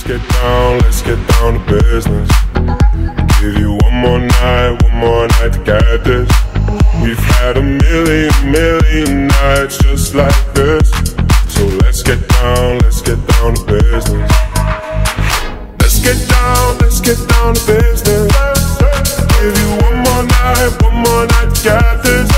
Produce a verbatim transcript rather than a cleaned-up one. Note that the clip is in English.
get down, let's get down to business. Give you one more night, one more night to get this. We've had a million, million nights just like this. So let's get down, let's get down to business. Let's get down, let's get down to business. Give you one more night, one more night to get this.